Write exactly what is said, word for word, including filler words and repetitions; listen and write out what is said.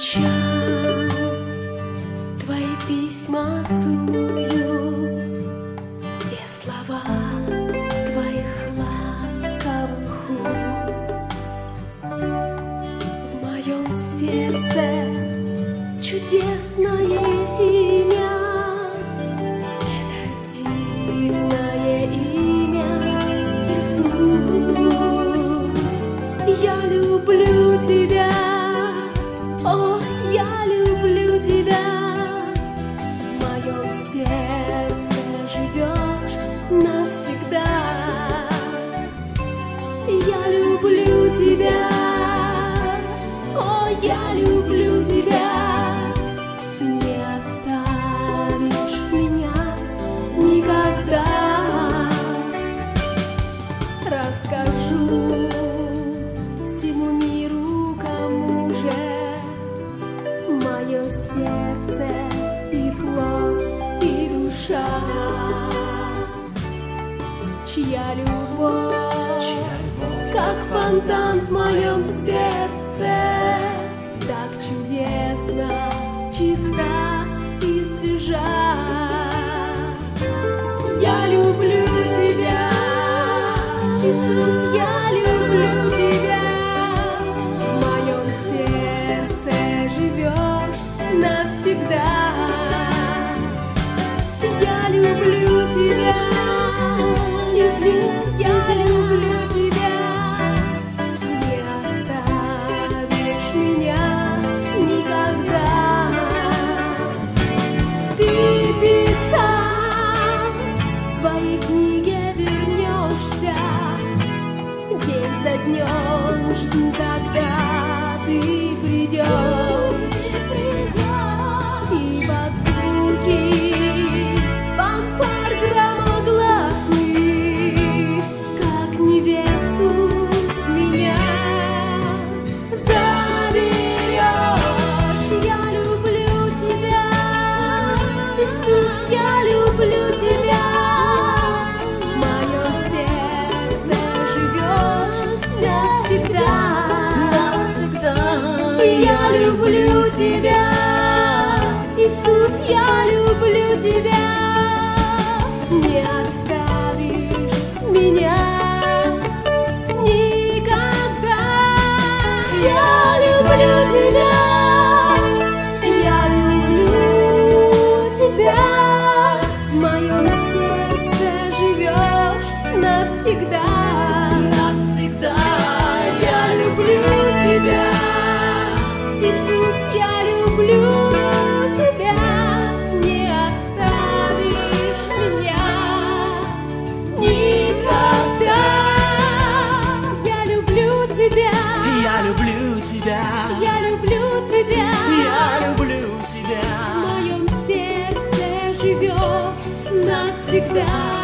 ночам твои письма целую, все слова твоих ласковых уст. В моем сердце чудесное имя, это дивное имя Иисус. Я люблю тебя, о, я люблю тебя. В моем сердце живешь навсегда. Я люблю тебя, о, я люблю тебя. Не оставишь меня никогда. Расскажу всему миру, кому же мое сердце и плоть, и душа, чья любовь, чья любовь как фонтан в моем сердце, так чудесно, чиста и свежа. Я люблю тебя, Иисус, я люблю тебя. В моем сердце живешь навсегда. Я люблю тебя, Иисус, я люблю тебя. Не оставишь меня никогда. Ты писал в своей книге, вернешься. День за днем жду, когда ты придешь. И под звуки фанфар громогласных, как невесту меня заберешь. Я люблю тебя, Иисус, я люблю тебя. В моем сердце живешь навсегда. Навсегда. Я люблю тебя, Иисус, я люблю тебя. Не оставишь меня никогда. Я люблю тебя, я люблю тебя. В моем сердце живешь навсегда. Навсегда. Я люблю тебя, Иисус, я люблю тебя. Не оставишь меня никогда. Я люблю тебя, Я люблю тебя, я люблю тебя. я люблю тебя. В моем сердце живешь навсегда.